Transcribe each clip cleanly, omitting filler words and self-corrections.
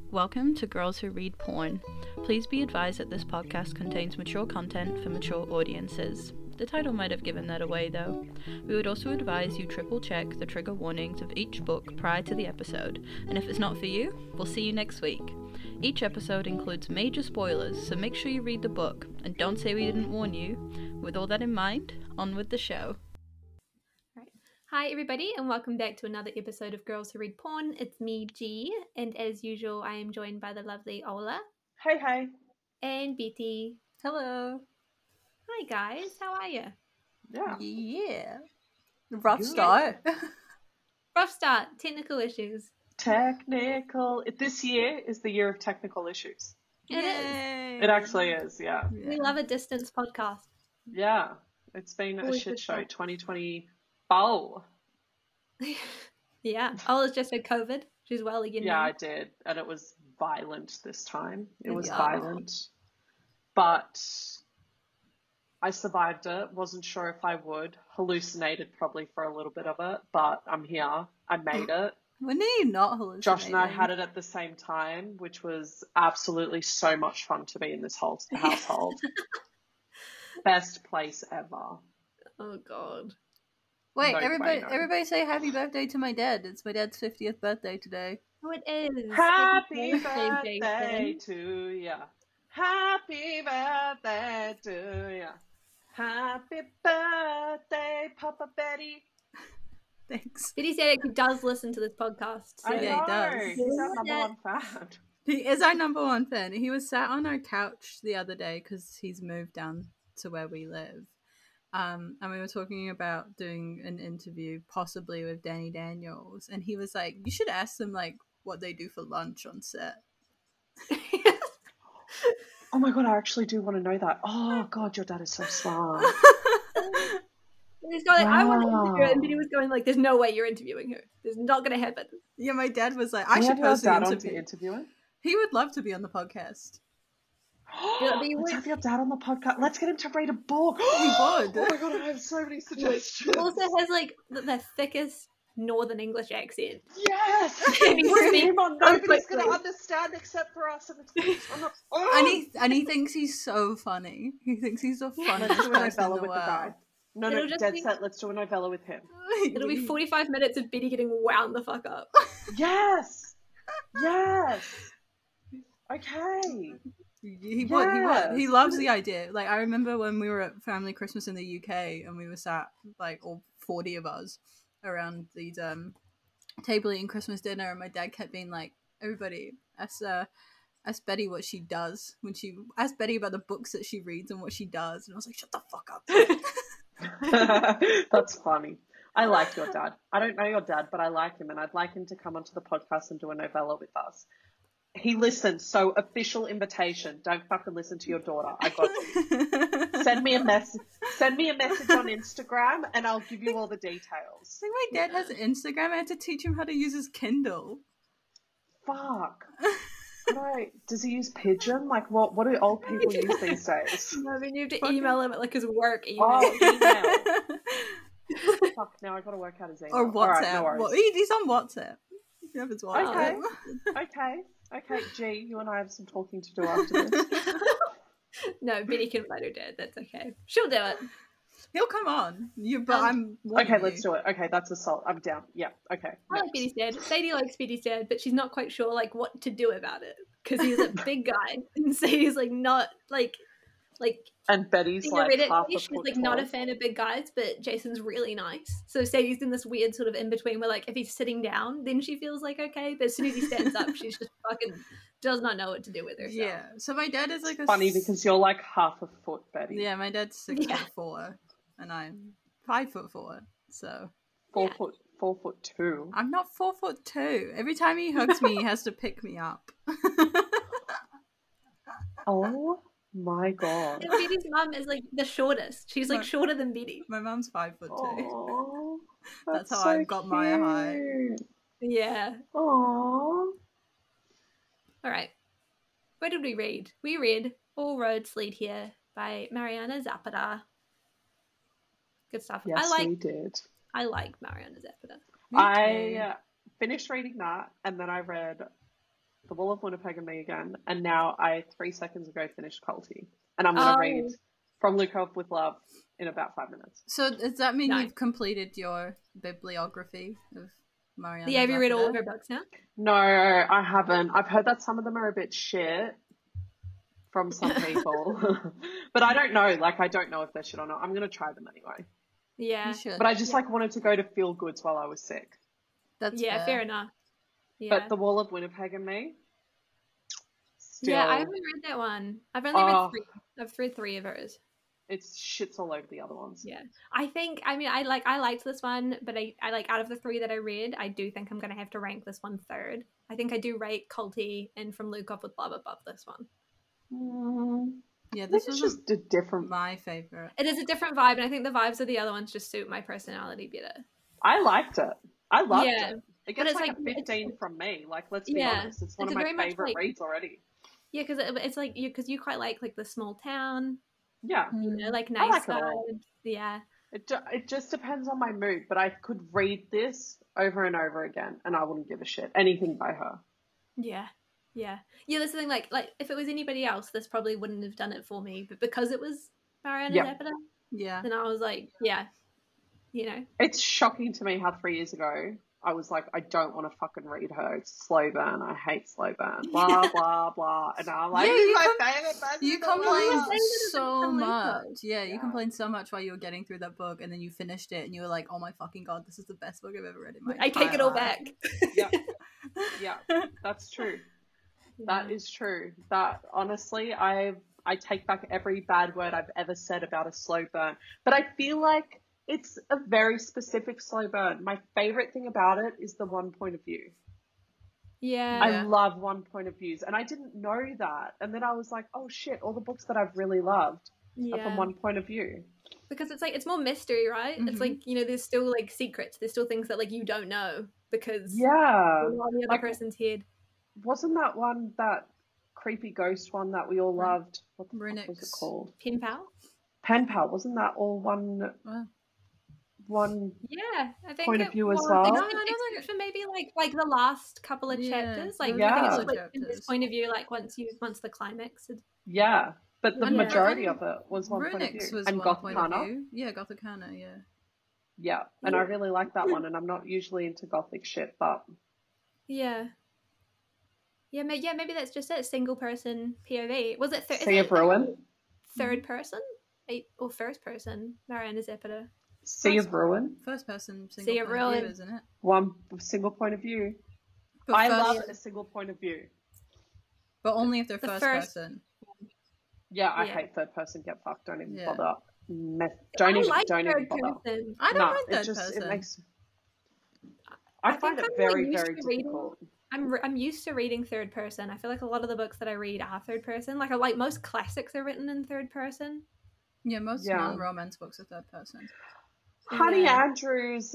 Welcome to Girls Who Read Porn. Please be advised that this podcast contains mature content for mature audiences. The title might have given that away though. We would also advise you triple check the trigger warnings of each book prior to the episode, and if it's not for you, we'll see you next week. Each episode includes major spoilers, so make sure you read the book, and don't say we didn't warn you. With all that in mind, on with the show. Hi everybody and welcome back to another episode of Girls Who Read Porn. It's me, G, and as usual I am joined by the lovely Ola. Hey. And Betty. Hello. Hi guys, how are you? Yeah. Rough start. Rough start, technical issues. This year is the year of technical issues. It is. It actually is, yeah. We love a distance podcast. Yeah, it's been Always a shit good show, fun. 2020. Yeah, Ola's just had COVID. She's well again Yeah, now. I did, and it was violent this time. It was Yeah. violent. But I survived it, wasn't sure if I would. Hallucinated probably for a little bit of it, but I'm here. I made it. When are you not hallucinating? Josh and I had it at the same time, which was absolutely so much fun to be in this whole household. Best place ever. Oh god. Wait, No everybody, bueno. everybody say happy birthday to my dad. It's my dad's 50th birthday today. Oh, it is. Happy birthday, birthday Jason. to ya. Happy birthday to ya. Happy birthday, Papa Betty. Thanks. Betty said he does listen to this podcast. So. I Yeah, know. he does. He's our number one fan. He is our number one fan. He was sat on our couch the other day because he's moved down to where we live. And we were talking about doing an interview possibly with Danny Daniels, and he was like, you should ask them like what they do for lunch on set. Oh my god, I actually do want to know that. Oh god, your dad is so smart. And he's going, I want to interview her, Wow. and Betty was going like, there's no way you're interviewing her. There's not going to happen. Yeah, my dad was like, Can I we should have your post the dad on to interview. interview him? He would love to be on the podcast. but you Let's would- have your dad on the podcast. Let's get him to read a book. He would. Oh my god, I have so many suggestions. He also has like the thickest Northern English accent. Yes! And he Bring speaks him on. so Nobody's going to quickly. understand except for us. And it's And he thinks he's so funny. He thinks he's the funniest Let's do a person in novella the with the guy. world. No, It'll just dead be- set. Let's do a novella with him. It'll be 45 minutes of Betty getting wound the fuck up. Yes! Yes! Okay. He would. Yes. He loves the idea. Like, I remember when we were at family Christmas in the UK and we were sat, like, all 40 of us around these table eating Christmas dinner, and my dad kept being like, everybody, ask Betty what she does when she ask Betty about the books that she reads and what she does, and I was like, shut the fuck up. That's funny. I like your dad. I don't know your dad, but I like him, and I'd like him to come onto the podcast and do a novella with us. He listens, so official invitation. Don't fucking listen to your daughter. I got you. Send me a message on Instagram, and I'll give you all the details. I think my dad has Instagram. I had to teach him how to use his Kindle. Fuck. Does he use Pigeon? Like, what do old people use these days? I mean, you have to Fucking- email him at like his work email. Oh, email. Fuck, now I gotta work out his email. Or All right, WhatsApp. no worries. Well, he's on WhatsApp. You have his WhatsApp. Okay, G, you and I have some talking to do after this. No, Betty can find her dad. That's okay. She'll do it. He'll come on. I'm Okay, let's do it. Okay, that's assault. I'm down. Yeah, okay. I like Betty's dad. Sadie likes Betty's dad, but she's not quite sure like what to do about it because he's a big guy, and Sadie's like not like. And Betty's In like Reddit, half a she's foot like not a tall. fan of big guys, but Jason's really nice. So Sadie's in this weird sort of in between where like if he's sitting down, then she feels like okay, but as soon as he stands up, she's just fucking does not know what to do with herself. Yeah. So my dad is like Funny because you're like half a foot, Betty. Yeah, my dad's 6'4", and I'm 5'4", so 4'2". I'm not 4'2". Every time he hugs me, he has to pick me up. Oh my god. And Betty's mum is like the shortest. She's like No. shorter than Betty. My mum's 5'2". Oh, That's how I got my height. Yeah. Oh. All right. What did we read? We read All Roads Lead Here by Mariana Zapata. Good stuff. Yes, I we did. like Mariana Zapata. Me I finished reading that, and then I read The Wall of Winnipeg and Me again, and now I 3 seconds ago finished Culty, and I'm gonna read From Luke Off with Love in about 5 minutes. So does that mean Nice. you've completed your bibliography of Mariana? Yeah, have you read all of Zapata? her books now? No, I haven't. I've heard that some of them are a bit shit from some people, but I don't know. Like, I don't know if they're shit or not. I'm gonna try them anyway. Yeah. You should. But I just like wanted to go to Feel Goods while I was sick. That's Fair enough. Yeah. But The Wall of Winnipeg and Me. Still, Yeah, I haven't read that one. I've only read 3. I've read 3 of hers. It's shits all over the other ones. Yeah. I liked this one, but I like, out of the 3 that I read, I do think I'm gonna have to rank this one third. I think I do rate Culty and From Luke Off with Love above this one. Yeah, This this is was just a different. my favorite. It is a different vibe, and I think the vibes of the other ones just suit my personality better. I liked it. I loved Yeah. it. It But gets it's like a like- 15 from me. Like, let's be Yeah. honest. It's one It's of my very much favorite like- reads already. Yeah, because it's like because you quite like the small town, Yeah. you know, like I nice like it all. vibes. Yeah. It just depends on my mood, but I could read this over and over again and I wouldn't give a shit. Anything by her. Yeah. That's the thing. Like if it was anybody else, this probably wouldn't have done it for me. But because it was Mariana Yep. Zapata, Yeah. then I was like, yeah, you know. It's shocking to me how 3 years ago I was like, I don't want to fucking read her. It's slow burn. I hate slow burn. Blah, blah, blah. And now I'm like, Yeah, this is you my favorite person You in the world. complained saying that it's so from Luke much. Off. Yeah, you Yeah. complained so much while you were getting through that book, and then you finished it, and you were like, "Oh my fucking god, this is the best book I've ever read in my." I take it all entire back. Yeah, yeah, that's true. That is true. That honestly, I take back every bad word I've ever said about a slow burn. But I feel like it's a very specific slow burn. My favorite thing about it is the one point of view. Yeah. I love one point of views, and I didn't know that. And then I was like, oh shit, all the books that I've really loved are from one point of view. Because it's like it's more mystery, right? It's Mhm. like, you know, there's still like secrets. There's still things that like you don't know because Yeah. you're not on the other Like- person's head. Wasn't that one, that creepy ghost one that we all loved? What the fuck was it Runix. called? Pen pal. Pen Pal. Wasn't that all one? Wow. One. Yeah, I think Point of it view as was, well? except- No, I don't except for maybe like the last couple of Yeah, chapters. Like there I think was it's a just couple like of in this chapters. point of view, like once the climax. Yeah, but the Yeah. majority of it was one point of Runix view. was And one point of Gothicana. view. Yeah, Gothicana, yeah. Yeah, and I really like that one. And I'm not usually into gothic shit, but Yeah. Yeah, maybe that's just it. Single person POV. Was it Sea of Ruin. third person? Or first person? Mariana Zapata. Sea of Ruin. First person single See, it point of really- view, isn't it? One single point of view. But I first- love a single point of view. but only if they're The first first- person. Yeah, I Yeah. hate third person. Get fucked. Don't even Yeah. bother. Don't I even like don't even third bother. person. I don't No, mind it third just person. it makes. I I find think it I'm very really used very to reading- difficult. I'm used to reading third person. I feel like a lot of the books that I read are third person. Like I like most classics are written in third person. Yeah, most Yeah. non-romance books are third person. Honey Yeah. Andrews,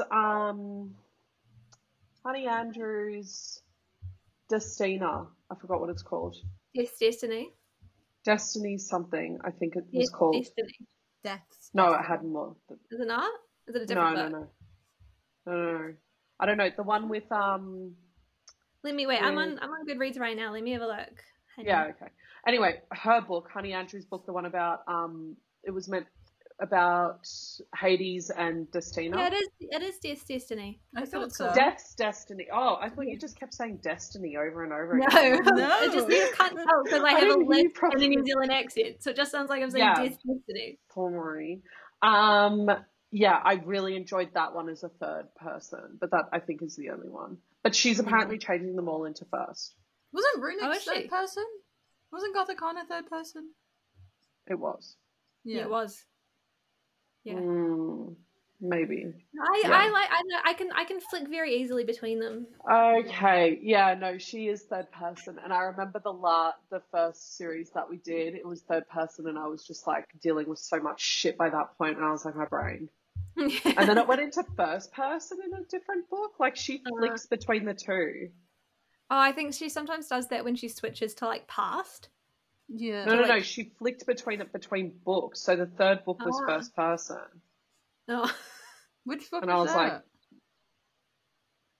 Destina. I forgot what it's called. Yes, Destiny. Destiny something. I think it was Yes, called. Destiny. Deaths. No, it had more. Is it not? Is it a No, different no, book? no. I don't know. The one with Let me wait. I'm Yeah. on Goodreads right now. Let me have a look. Hang Yeah, on. okay. Anyway, her book, Honey Andrews' book, the one about it was meant about Hades and Destina. Yeah, it is Destiny. I That's thought what it's so. called. Death's Destiny. Oh, I thought Yeah. you just kept saying Destiny over and over No, again. No. it just you can't tell because I I have a didn't hear you list and a properly. New Zealand accent, so it just sounds like I'm saying Yeah. Destiny. Poor Marie. Yeah, I really enjoyed that one as a third person, but that I think is the only one. But she's apparently changing them all into first. Wasn't Runix Oh, is she? third person? Wasn't Gothicana third person? It was. Yeah, it was. Yeah. Maybe. I can flick very easily between them. Okay, yeah, no, she is third person, and I remember the first series that we did, it was third person, and I was just like dealing with so much shit by that point, and I was like, my brain. And then it went into first person in a different book, like she flicks between the two. Oh, I think she sometimes does that when she switches to like past. Yeah. No, she flicked between books, so the third book was Ah. first person, Oh, Which book and I was that? like,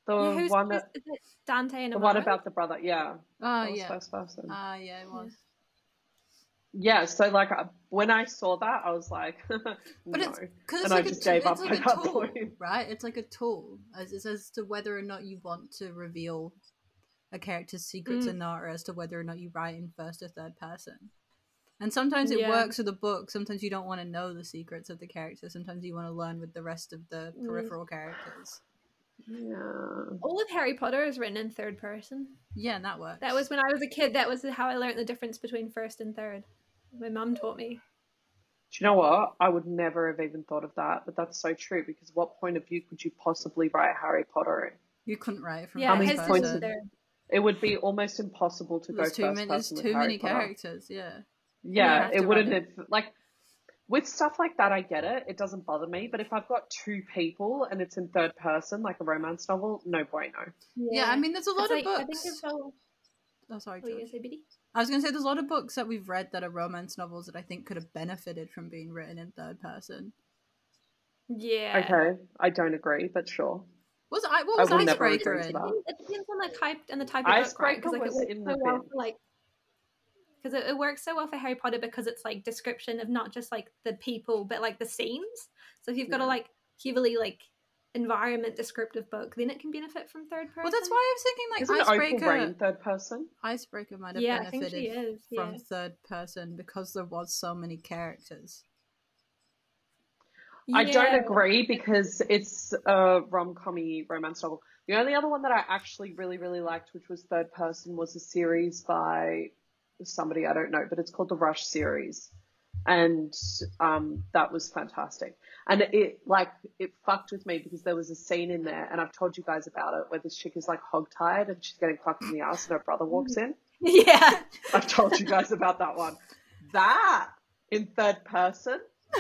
The one is it Dante and the one Amaro? about the brother. Yeah. Oh, That was yeah. first person. Yeah, it was. Yeah, so like when I saw that, I was like, But no, it's because it's and I like just gave up it's like at a that tool, point. right? It's like a tool as to whether or not you want to reveal a character's secrets or not, or as to whether or not you write in first or third person. And sometimes it Yeah. works with a book. Sometimes you don't want to know the secrets of the character. Sometimes you want to learn with the rest of the peripheral characters. Yeah. All of Harry Potter is written in third person. Yeah, and that works. That was when I was a kid. That was how I learned the difference between first and third. My mum taught me. Do you know what? I would never have even thought of that, but that's so true, because what point of view could you possibly write Harry Potter in? You couldn't write it from Yeah, many first his points person. of- there. It would be almost impossible to There's go too first many. person There's with too Harry many Potter. characters. Yeah. Yeah, have it to wouldn't write have, like, with stuff like that, I get it. It doesn't bother me. But if I've got two people and it's in third person, like a romance novel, no bueno. Yeah, I mean, there's a lot of I think books. it's all. Oh, sorry, What were you George. gonna say, Biddy? I was going to say there's a lot of books that we've read that are romance novels that I think could have benefited from being written in third person. Yeah. Okay, I don't agree, but sure. What I was will never Icebreaker agree to in? that. It depends on the type and the type of book, right? Icebreaker Because like it was works in so the well bin. for like. Because it works so well for Harry Potter because it's like description of not just like the people but like the scenes. So if you've got a like heavily like environment descriptive book, then it can benefit from third person. Well, that's why I was thinking like Isn't Icebreaker. Opal Rain third person? Icebreaker might have Yeah, I think benefited she is. from Yeah. third person because there was so many characters. I don't Yeah. agree because it's a rom-com-y romance novel. The only other one that I actually really, really liked, which was third person, was a series by somebody I don't know, but it's called the Rush series. And that was fantastic. And it fucked with me because there was a scene in there, and I've told you guys about it, where this chick is like hogtied and she's getting fucked in the ass and her brother walks in. Yeah. I've told you guys about that one. That in third person,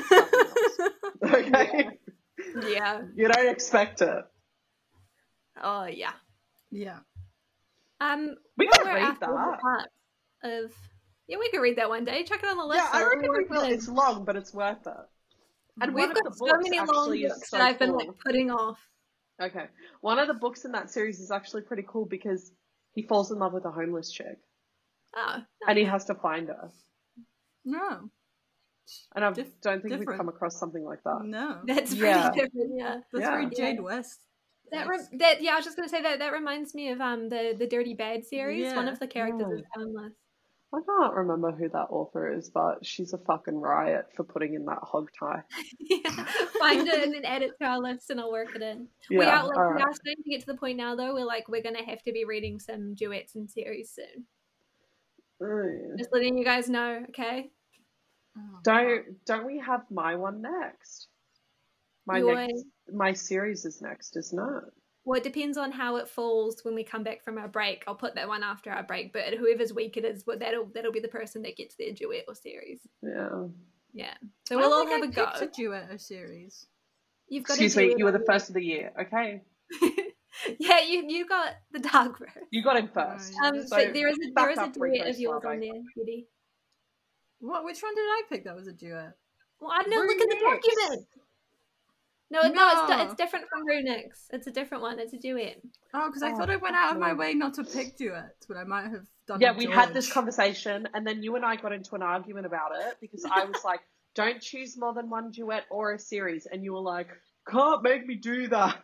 okay? Yeah. You don't expect it. Oh yeah. Yeah. We while could we're read after the that. part of we could read that one day. Chuck it on the list. Yeah, I so reckon we we're will. good. It's long, but it's worth it. And We've one of got the so books many long actually is books so that I've been cool. like putting off. Okay. One of the books in that series is actually pretty cool because he falls in love with a homeless chick Oh, and he has to find her. No. And I Dif- don't think we've different. come across something like that. No. that's Yeah. pretty different. Yeah. That's Yeah. very Jade West. That I was just gonna say that reminds me of the Dirty Bad series. One Yeah. of the characters is homeless. I can't remember who that author is, but she's a fucking riot for putting in that hog tie. Yeah. Find it and then add it to our list, and I'll work it in. Yeah, we are all we right. are starting to get to the point now, though. We're gonna have to be reading some duets and series soon. Mm. Just letting you guys know, okay? Oh, Don't we have my one next? Yours. My series is next, isn't it? Well, it depends on how it falls when we come back from our break. I'll put that one after our break, but whoever's week it is, that'll be the person that gets their duet or series. Yeah. Yeah. So I we'll don't all think have a I go. picked a duet or series. You've got Excuse a me, duet you were the on first of the year, okay? Yeah, you got the dark room. You got him first. Right. So But there is a back up duet Rico of yours Suave. on there, Judy. What? Which one did I pick that was a duet? Well, I don't know. Look at the Runix. document. No, No. it's different from Runix. It's a different one. It's a duet. Oh, because I thought I went out of my way not to pick duets, but I might have done. Yeah, a we had this George. conversation, and then you and I got into an argument about it because I was like, don't choose more than one duet or a series. And you were like, can't make me do that.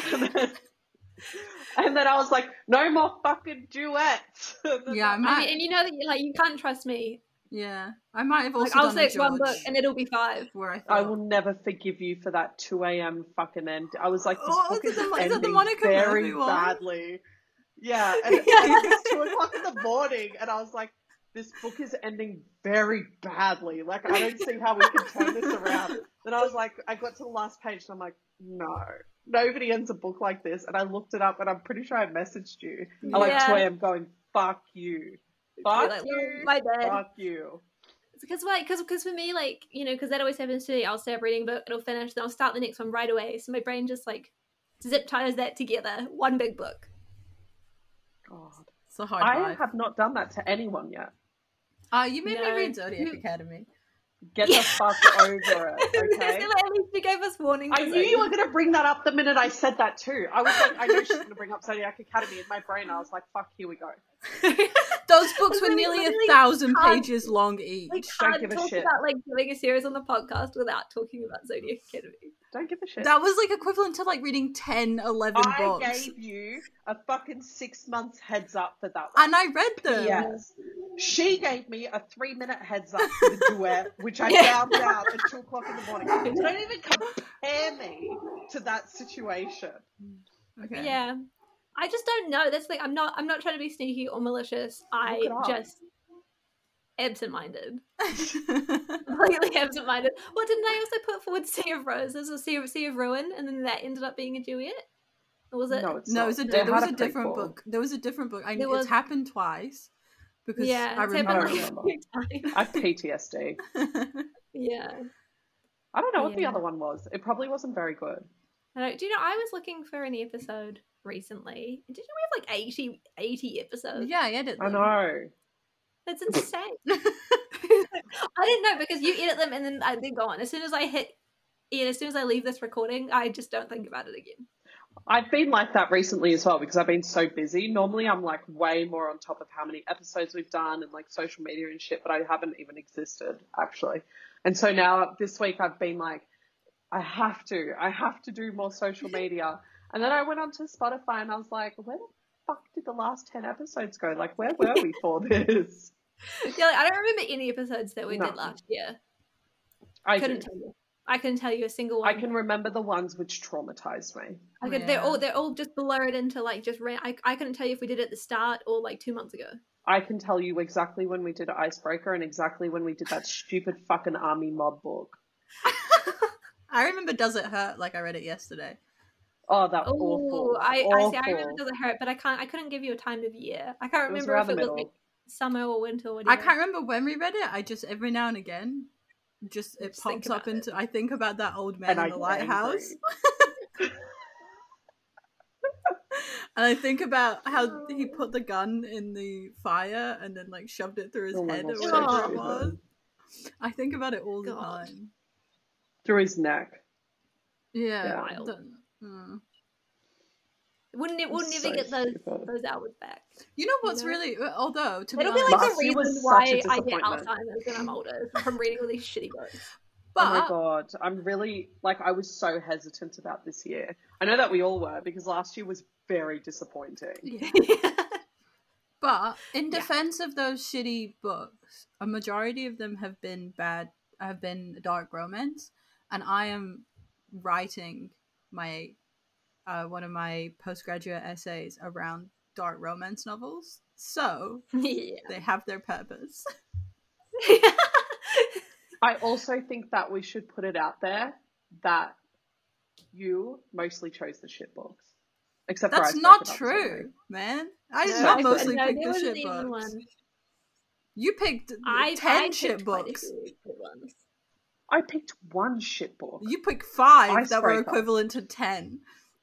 And then I was like, no more fucking duets. Yeah, I might. And you know that you can't trust me. Yeah, I might have also Like, I'll done a select one book George and it'll be 5. where I I thought. will never forgive you for that 2 a.m. fucking end. I was like, this Oh, book is is it the ending Monica very Murphy one? badly. Yeah, and it was 2 o'clock in the morning, and I was like, this book is ending very badly. Like, I don't see how we can turn this around. Then I was like, I got to the last page, and I'm like, no, nobody ends a book like this. And I looked it up, and I'm pretty sure I messaged you at like 2 a.m. going, fuck you. Fuck Like, you. my bad. Fuck you. Because for me, like, because that always happens to me. I'll start reading a book, it'll finish, then I'll start the next one right away. So my brain just like zip ties that together, one big book. God. It's a hard I life. have not done that to anyone yet. You made me No. read Zodiac Academy. Get the fuck over it, okay? At least you gave us warning. I knew you were going to bring that up the minute I said that too. I was like, I know she's going to bring up Zodiac Academy. In my brain, I was like, fuck, here we go. Those books were We nearly literally 1,000 can't- pages long We each. Don't can't give a talk shit. about like doing a series on the podcast without talking about Zodiac Academy. Don't give a shit. That was like equivalent to like reading 10, 11 I books. gave you a fucking 6 months heads up for that one. And I read them. Yes. She gave me a 3-minute heads up for the duet, which I found out at 2 o'clock in the morning. So don't even compare me to that situation. Okay. Yeah. I just don't know. That's like I'm not trying to be sneaky or malicious. I Look it up. just absent-minded. Completely absent-minded. Well, didn't I also put forward Sea of Roses or Sea of Ruin, and then that ended up being a duet? Or was it? No, it's No, not. it was They there was had a different prequel. book. There was a different book. There was- It's happened twice. Because Yeah, I it's remember. happened remember. like a few times. I have PTSD. Yeah. I don't know what the Yeah. other one was. It probably wasn't very good. Do you know, I was looking for an episode recently. Did you know we have like 80 episodes? Yeah, I edit I them. know. That's insane. I didn't know because you edit them and then they go on. As soon as I as soon as I leave this recording, I just don't think about it again. I've been like that recently as well because I've been so busy. Normally I'm like way more on top of how many episodes we've done and like social media and shit, but I haven't even existed actually. And so now this week I've been like, I have to do more social media. And then I went onto Spotify and I was like, where the fuck did the last 10 episodes go? Like, where were we for this? Yeah, like, I don't remember any episodes that we No. did last year. I Couldn't do. tell you. I couldn't tell you a single one. I can remember the ones which traumatized me. They're all just blurred into like just I couldn't tell you if we did it at the start or like 2 months ago. I can tell you exactly when we did Icebreaker and exactly when we did that stupid fucking army mob book. I remember Does It Hurt like I read it yesterday. Oh, that Oh, awful. I awful. see. I remember it doesn't hurt, but I couldn't give you a time of year. I can't It was remember around if the it was middle. like summer or winter or I whatever. can't remember when we read it. I just every now and again, it Just think pops up about into. I think about that old man And in I the get lighthouse, angry. and I think about how he put the gun in the fire and then like shoved it through his Oh my head God, or so whatever it stupid. was. I think about it all the God. time. Through his neck. Yeah. Wild. We'll never so get stupid. those hours back. You know what's know? really although to be That'll be honest, like Last the year was reason such why a I get disappointment. Alzheimer's when I'm older from reading all these shitty books. Oh my but God. I'm really, like, I was so hesitant about this year. I know that we all were because last year was very disappointing. yeah. But in defense of those shitty books, a majority of them have been dark romance, and I am writing my one of my postgraduate essays around dark romance novels. So Yeah. they have their purpose. I also think that we should put it out there that you mostly chose the shit books. Except for That's Icebreaker, not that was true, alright. man. I did No, not I- mostly no, pick there the wasn't shit even books. one. You picked I 10 picked shit quite a books. few good ones. I picked one shit book. You picked 5 that were Icebreaker. equivalent to 10.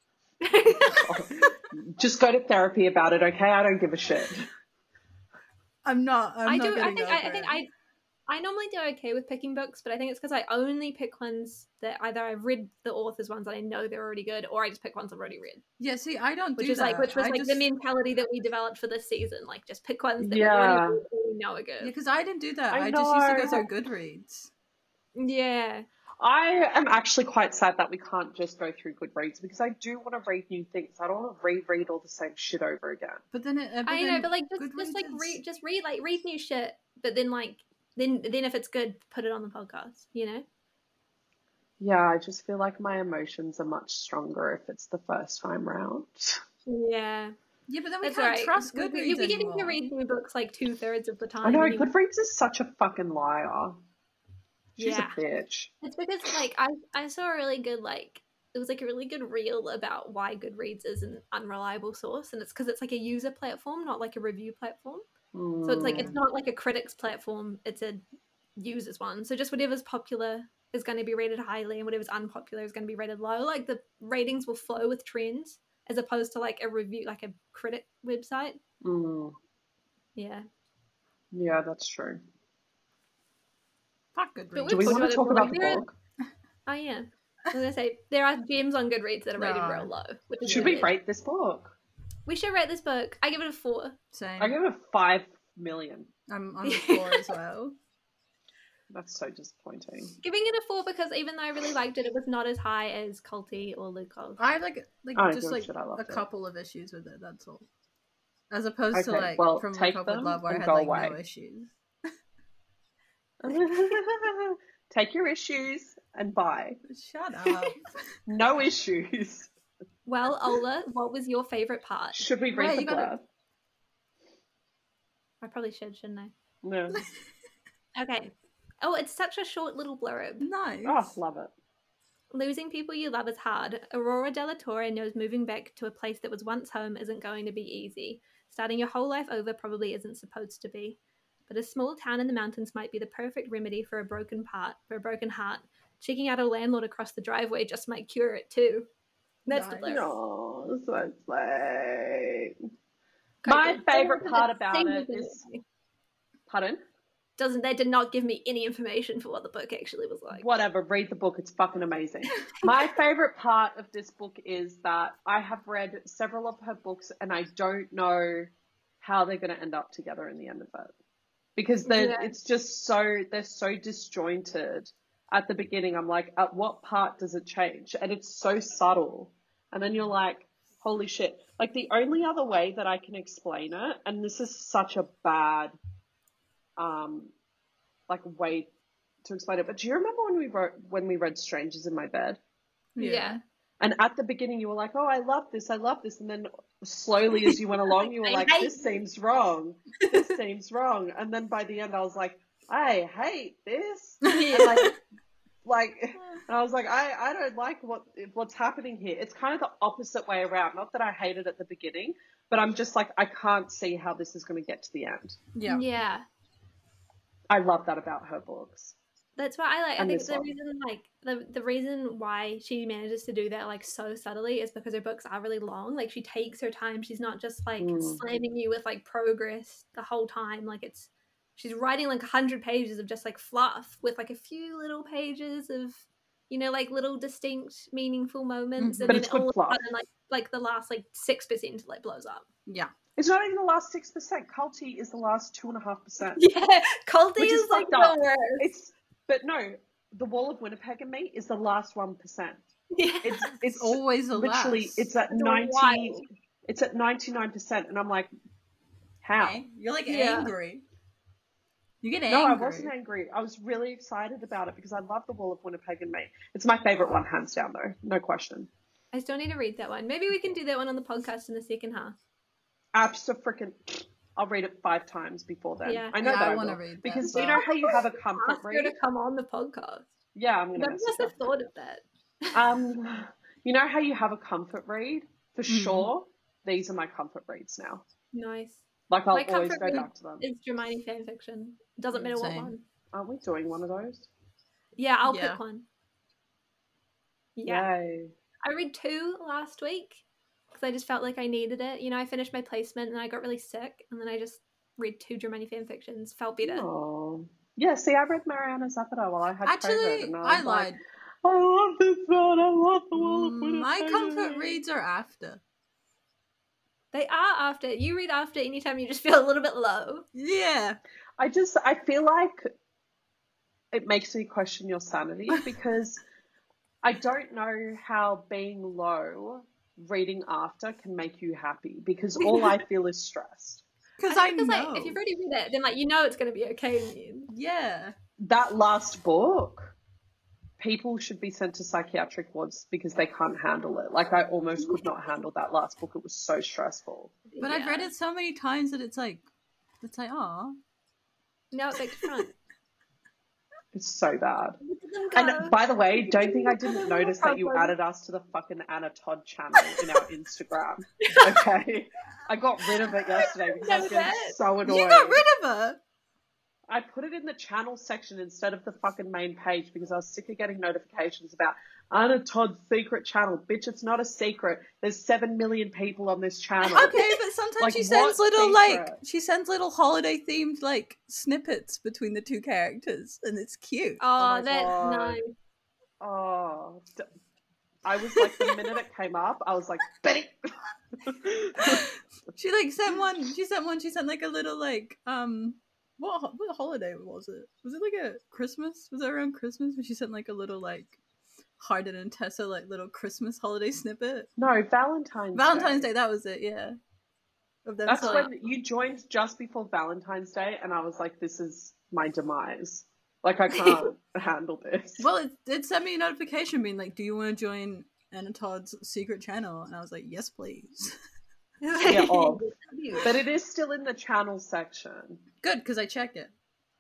Just go to therapy about it, okay? I don't give a shit. I'm not I getting think over it. I normally do okay with picking books, but I think it's because I only pick ones that either I've read the author's ones and I know they're already good, or I just pick ones I've already read. Yeah, see, I don't Which do is that. which was I like just, the mentality that we developed for this season. Like, just pick ones that Yeah. we already know are Yeah, good. because I didn't do that. I I just used to go know. through Goodreads. Yeah. I am actually quite sad that we can't just go through Goodreads because I do want to read new things. I don't want to reread all the same shit over again. But then I know, but like just Goodreads like is- read new shit, but then like then if it's good, put it on the podcast, you know? Yeah, I just feel like my emotions are much stronger if it's the first time round. Yeah. Yeah, but then we That's can't right. trust You'll Goodreads be getting anymore. to read new books like 2/3 of the time. I know, anyway. Goodreads is such a fucking liar. She's Yeah. a bitch. It's because like I saw a really good it was like a really good reel about why Goodreads is an unreliable source, and it's because it's like a user platform, not like a review platform. So it's like it's not like a critics platform; it's a users one. So just whatever's popular is going to be rated highly, and whatever's unpopular is going to be rated low. Like the ratings will flow with trends, as opposed to like a review, like a critic website. Mm. Yeah. Yeah, that's true. Fuck But Goodreads. Do we talked want to it talk before, about like, the there are- book? Oh yeah. I was gonna say there are gems on Goodreads that are rated No. real low. Which is Should we weird. rate this book? We should rate this book. I give it a 4. Same. I give it 5 million. I'm a 4 as well. That's so disappointing. Giving it a 4 because even though I really liked it, it was not as high as Culty or Lukov. I have I just give a like shit, I loved a it. couple of issues with it. That's all. As opposed to Okay, like well, from take Lukov with them Love, where I and had go like away. no issues. Take your issues and bye. Shut up. No issues. Well, Ola, what was your favorite part? Should we read Wait, the you gotta- blurb? I probably should, shouldn't I? No. Okay. Oh, it's such a short little blurb. Nice. Oh, love it. Losing people you love is hard. Aurora Della Torre knows moving back to a place that was once home isn't going to be easy. Starting your whole life over probably isn't supposed to be. But a small town in the mountains might be the perfect remedy for a broken heart. Checking out a landlord across the driveway just might cure it too. That's the Nice. blurb. No, so sweet. Okay, My good. favourite Doesn't part it about seem it to be- is... Pardon? They did not give me any information for what the book actually was like. Whatever, read the book. It's fucking amazing. My favourite part of this book is that I have read several of her books and I don't know how they're going to end up together in the end of it. Because it's just they're so disjointed. At the beginning, I'm like, at what part does it change? And it's so subtle. And then you're like, holy shit. Like, the only other way that I can explain it, and this is such a bad, way to explain it, but do you remember when we read Strangers in My Bed? Yeah. And at the beginning, you were like, oh, I love this. And then slowly as you went along, you were like, this seems wrong. This seems wrong. And then by the end, I was like, I hate this. And and I was like, I don't like what's happening here. It's kind of the opposite way around. Not that I hate it at the beginning, but I'm just like, I can't see how this is going to get to the end. Yeah. Yeah. I love that about her books. That's why I And think this the one. reason the reason why she manages to do that like so subtly is because her books are really long. Like she takes her time. She's not just like slamming you with like progress the whole time. Like she's writing like 100 pages of just like fluff with like a few little pages of like little distinct meaningful moments, and But then it's good all of a fluff. sudden like the last like 6% like blows up. Yeah. It's not even the last 6%. Culty is the last 2.5%. Yeah, Culty Which is is like fucked up. the worst. But no, the Wall of Winnipeg and Me is the last 1%. Yeah. It's always the literally last. it's at It's 90. wild. It's at 99%, and I'm like, how? Okay. You're like Yeah. angry. You get No, angry. I wasn't angry. I was really excited about it because I love the Wall of Winnipeg and Me. It's my favorite one, hands down, though, no question. I still need to read that one. Maybe we can do that one on the podcast in the second half. Abso-freaking, I'll read it 5 times before then. Yeah. I know Yeah, that I I wanna will. read that, because but- you know how you have a comfort Ask her read. to come on the podcast. Yeah, I'm None gonna of message us have her. thought of that. You know how you have a comfort read? For Mhm. sure, these are my comfort reads now. Nice. Like, I'll My always comfort go read back to them. It's Hermione fanfiction. Doesn't matter what Same. one. Aren't we doing one of those? Yeah, I'll Yeah. pick one. Yeah. Yay. I read 2 last week because I just felt like I needed it. I finished my placement and I got really sick, and then I just read 2 Germani fanfictions. Felt better. Oh. Yeah, see, I read Mariana Zapata while I had COVID. Actually, And I was like, lied. I love this one. I love the Wall of My Winnipeg. comfort reads are after. They are after. You read after anytime you just feel a little bit low. Yeah. I feel like it makes me question your sanity because I don't know how being low reading after can make you happy because all I feel is stressed. Because I know. Like, if you've already read it, then like it's going to be okay with you. Yeah. That last book, people should be sent to psychiatric wards because they can't handle it. Like, I almost could not handle that last book. It was so stressful. But I've read it so many times that it's like, aw. Now it's back to front. It's so bad. Look at them go. And by the way, don't think I didn't notice that you added us to the fucking Anna Todd channel in our Instagram. Okay? I got rid of it yesterday because I was getting so annoyed. You got rid of her? I put it in the channel section instead of the fucking main page because I was sick of getting notifications about Anna Todd's secret channel. Bitch, it's not a secret. There's 7 million people on this channel. Okay, but sometimes Like, she sends what little secret? holiday themed like snippets between the two characters, and it's cute. Oh, my that God. no. Oh, I was like, the minute it came up, I was like, Betty. She like sent one. She sent like a little like what holiday was it? Was it like a Christmas? Was it around Christmas? Where she sent like a little like Hardin and Tessa like little Christmas holiday snippet. No, Valentine's Day. That was it. Yeah. Of them That's like, when you joined just before Valentine's Day, and I was like, this is my demise. Like, I can't handle this. well, it sent me a notification being like, do you want to join Anna Todd's secret channel? And I was like, yes, please. Yeah, but it is still in the channel section. Good, because I check it.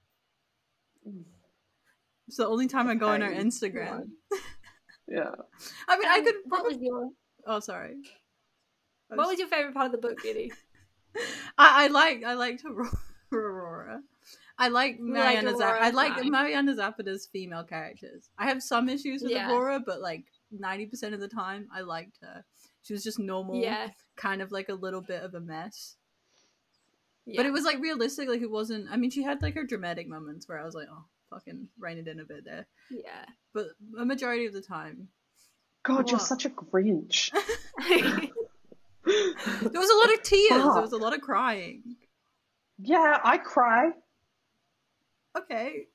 It's the only time I go on her Instagram. Yeah. I mean, I could. What was your? Oh, sorry. What was your favorite part of the book, Beauty? I liked Aurora. I like Mariana Zapata. I like Mariana Zapata's female characters. I have some issues with Aurora, but like 90% of the time, I liked her. She was just normal, kind of like a little bit of a mess. Yeah. But it was like realistic. Like it wasn't. I mean, she had like her dramatic moments where I was like, oh, fucking rein it in a bit there. Yeah. But a majority of the time. God, you're such a Grinch. There was a lot of tears. There was a lot of crying. Yeah, I cry. Okay.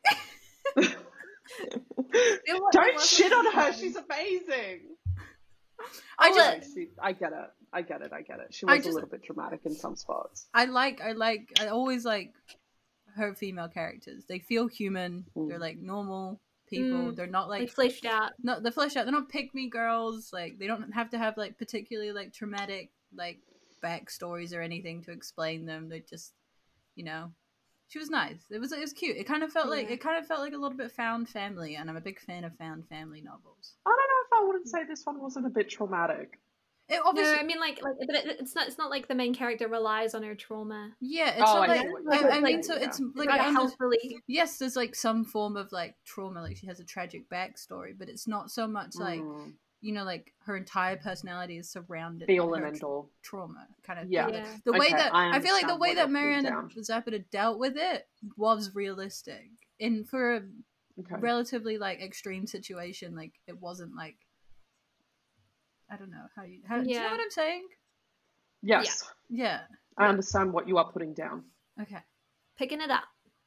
Don't shit on her. She's amazing. I get it. She was a little bit dramatic in some spots. I always like her female characters. They feel human. They're like normal people. They're not like fleshed out. No, they're fleshed out. They're not pick me girls. Like they don't have to have like particularly like traumatic like backstories or anything to explain them. They just, you know, she was nice. It was cute. It kind of felt like a little bit found family, and I'm a big fan of found family novels. I don't know if I wouldn't say this one wasn't a bit traumatic. It obviously, no, I mean like, but it's not like the main character relies on her trauma. Yeah, it's not it's like healthfully. Yes, there's like some form of like trauma, like she has a tragic backstory, but it's not so much like you know, like her entire personality is surrounded by her trauma, kind of. Yeah. The way that I feel like the way that Mariana Zapata dealt with it was realistic, and for a relatively like extreme situation, like it wasn't like. I don't know how do you know what I'm saying? Yes. Yeah. I understand what you are putting down. Okay. Picking it up.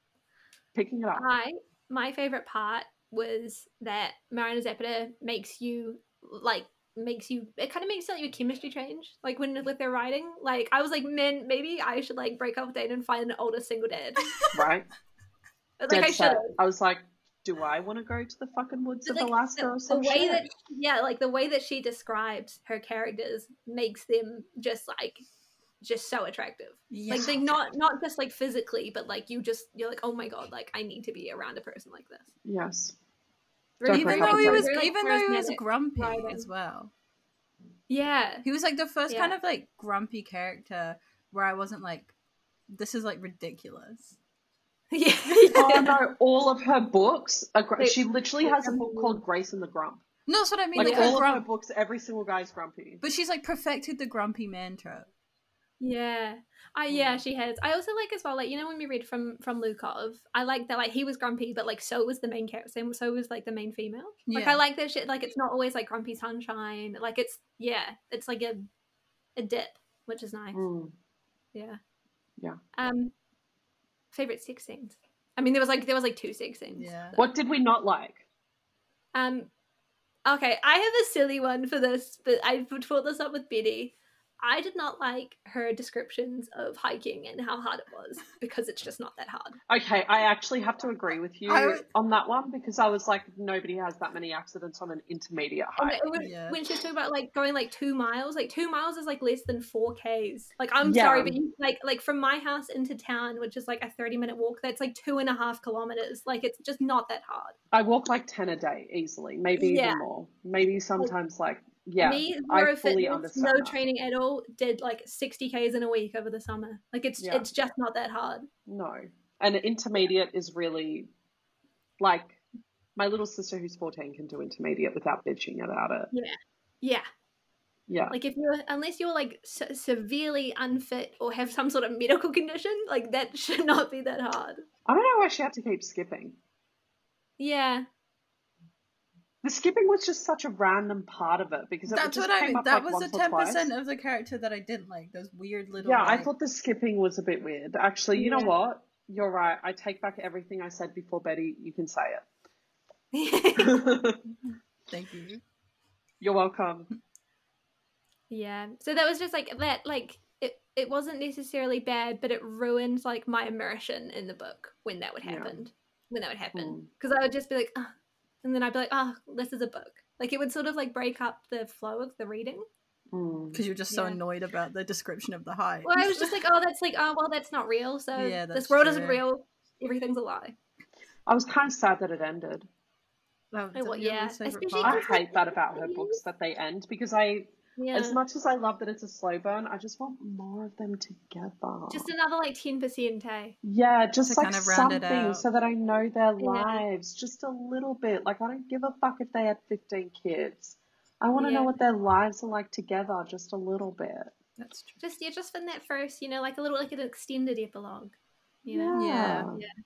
My favorite part was that Mariana Zapata makes you it kind of makes like your chemistry change. Like when with their writing. Like I was like, man, maybe I should like break up with Dane and find an older single dad. Right. Like I should. I was like, do I want to go to the fucking woods of Alaska or some shit? The way that she describes her characters makes them just so attractive. Yeah. Like they not just like physically, but like you're like, oh my god, like I need to be around a person like this. Yes. Even though he was grumpy as well. Yeah. He was like the first kind of like grumpy character where I wasn't like, this is like ridiculous. Yeah. Oh no! All of her books. She literally has a book called Grace and the Grump. No, that's what I mean. Like all of her books, every single guy's grumpy. But she's like perfected the grumpy man trope. Yeah. She has. I also like as well, like, you know, when we read from Lukov, I like that, like, he was grumpy, but like so was the main character, so was like the main female. Like I like that shit. Like it's not always like grumpy sunshine. Like it's like a dip, which is nice. Yeah. Favorite sex scenes. I mean, there was like 2 sex scenes. Yeah. So. What did we not like? Okay, I have a silly one for this, but I brought this up with Betty. I did not like her descriptions of hiking and how hard it was because it's just not that hard. Okay, I actually have to agree with you on that one because I was like, nobody has that many accidents on an intermediate hike. When she was talking about like going like 2 miles, like 2 miles is like less than 4 Ks. Like I'm sorry, but you, like from my house into town, which is like a 30-minute walk, that's like 2.5 kilometers. Like it's just not that hard. I walk like 10 a day easily, maybe even more. Maybe sometimes me, I fully understand. No training at all. Did like 60 Ks in a week over the summer. Like it's just not that hard. No, And intermediate is really, like, my little sister who's 14 can do intermediate without bitching about it. Yeah. Yeah. Like unless you're like severely unfit or have some sort of medical condition, like that should not be that hard. I don't know why she had to keep skipping. Yeah. The skipping was just such a random part of it because That's just what I came mean. up That like was the once or 10% twice. of the character that I didn't like. Those weird little. Yeah, I like... thought the skipping was a bit weird. Actually, you know Yeah. what? You're right. I take back everything I said before, Betty. You can say it. Thank you. You're welcome. Yeah. So that was just like that. Like it wasn't necessarily bad, but it ruined like my immersion in the book when that would happen. When that would happen, because I would just be like, oh, and then I'd be like, oh, this is a book. Like it would sort of like break up the flow of the reading. Because you're just so Yeah. annoyed about the description of the height. Well, I was just like, oh, well, that's not real. So Yeah, that's this world true. isn't real. Everything's a lie. I was kind of sad that it ended. Oh, well, your yeah. least favourite Especially part? I It's like- hate that about her books, that they end, because Yeah. as much as I love that it's a slow burn, I just want more of them together. Just another like 10%, hey. Yeah, just To like kind of round it something out. so that I know their Yeah. lives just a little bit. Like, I don't give a fuck if they had 15 kids. I want to know Yeah. what their lives are like together just a little bit. That's true. Just in that first, like a little like an extended epilogue. You know? Yeah.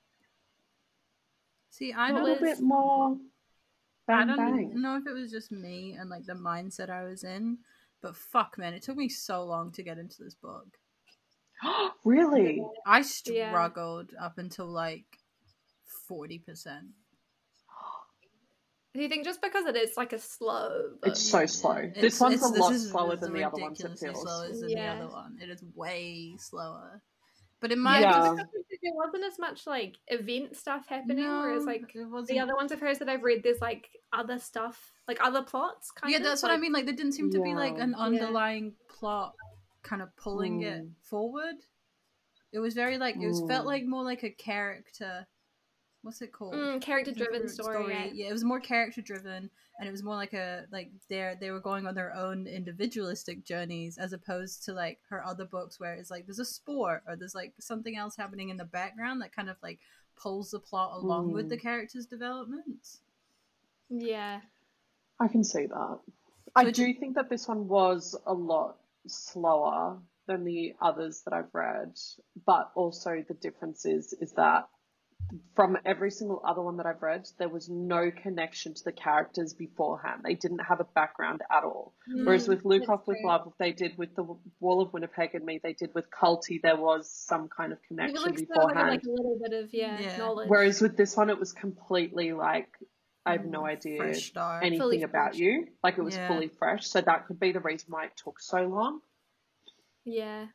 See, I A What little was- bit more I bang don't bang. know if it was just me and like the mindset I was in, but fuck, man, it took me so long to get into this book. Really? I struggled up until like 40%. Do you think just because it is like a slow book? It's so slow. It's- This one's a this lot is slower than the other ones, it ridiculously feels. slower than Yeah. the other one. It is way slower. But it might Yeah. just... There wasn't as much like event stuff happening, whereas like it wasn't... the other ones of hers that I've read, there's like other stuff, like other plots kind Yeah, of. that's what I mean. Like, there didn't seem to be like an Yeah. underlying plot kind of pulling it forward. It was very like, it was felt like more like a character. What's it called? Character driven story. Yeah, it was more character driven, and it was more like they were going on their own individualistic journeys, as opposed to like her other books where it's like there's a sport or there's like something else happening in the background that kind of like pulls the plot along with the characters' developments. Yeah. I can see that. I do think that this one was a lot slower than the others that I've read, but also the difference is that from every single other one that I've read, there was no connection to the characters beforehand. They didn't have a background at all. Whereas with Luke Off with Love, they did with the Wall of Winnipeg and Me, they did with Culty, there was some kind of connection beforehand. Like a little bit of knowledge. Whereas with this one, it was completely like, I have no idea Fresh start. anything Fully about fresh. you. Like, it was fully fresh. So that could be the reason why it took so long. Yeah.